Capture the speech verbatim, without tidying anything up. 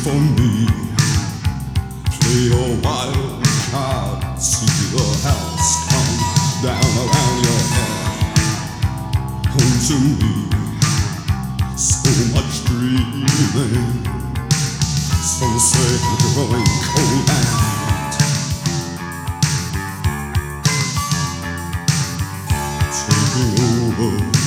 for me. Play your wild card, see the house come down around your head. Home to me, so much dreaming. Some say the growing cold hand, taking over.